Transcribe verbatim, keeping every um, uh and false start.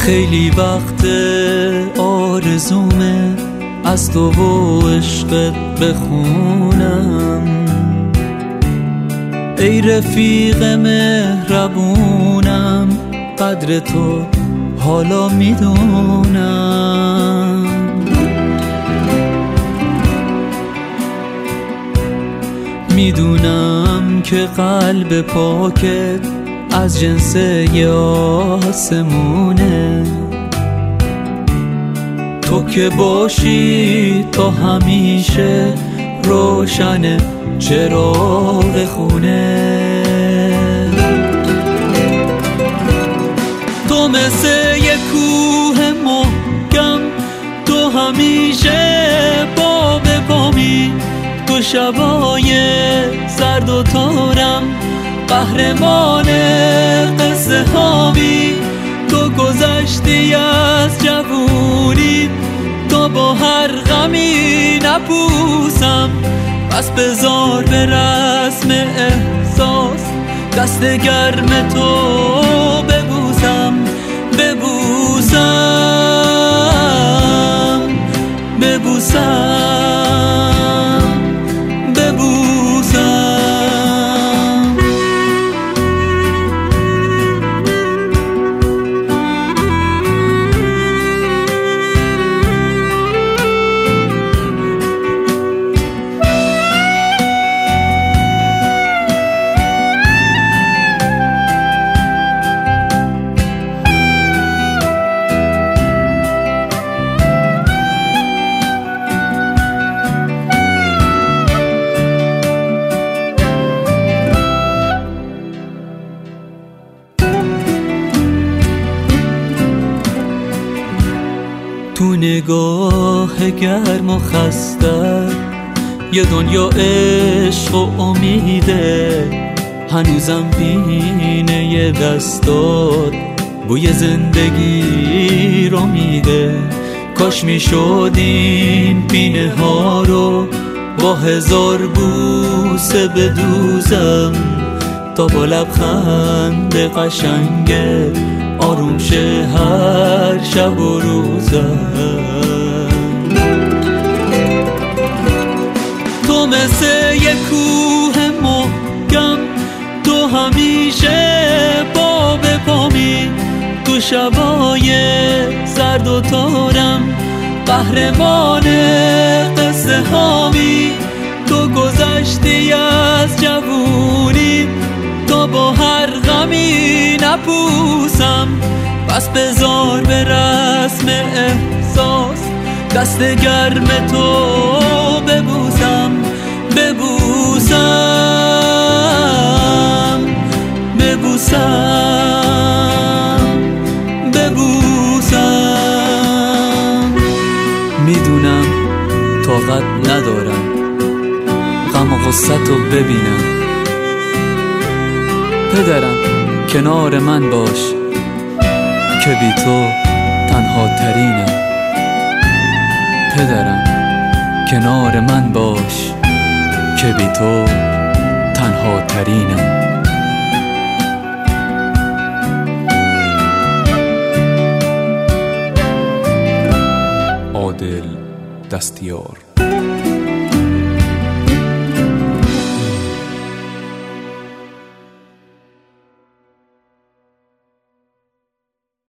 خیلی وقت آرزومه از تو و عشقت بخونم، ای رفیق مهربونم، قدر تو حالا میدونم. میدونم که قلب پاکت از جنس یه آسمونه، تو که باشی تا همیشه روشن چراغ خونه. تو مثل یه کوه محکم، تو همیشه پا به پامی، تو شبای سرد و تارم، قهرمان قصه هامی. تو گذشتی از جوونی، تو با هر غمی نپوسم، پس بذار به رسم احساس دست گرم تو ببوسم ببوسم ببوسم ببوسم. تو نگاه گرم و خسته یه دنیا عشق و امیده، هنوزم پینه یه دستات بوی زندگی رو میده. کاش میشد این پینه ها رو با هزار بوسه بدوزم، تا با لبخند قشنگه آروم شه هر شب و روزم. تو مثل یه کوه محکم، تو همیشه پا به پامی، تو شبای سرد و تارم، قهرمان قصه هامی. تو گذشتی از جوونی، تو با هر غمی نپوسم، پس بذار به رسم احساس دست گرم تو ببوسم ببوسم ببوسم ببوسم. میدونم طاقت ندارم غم و غصت رو ببینم، پدرم کنار من باش که بی تو تنها ترینم. پدرم کنار من باش که بی تو تنها ترینم. عادل دستیار.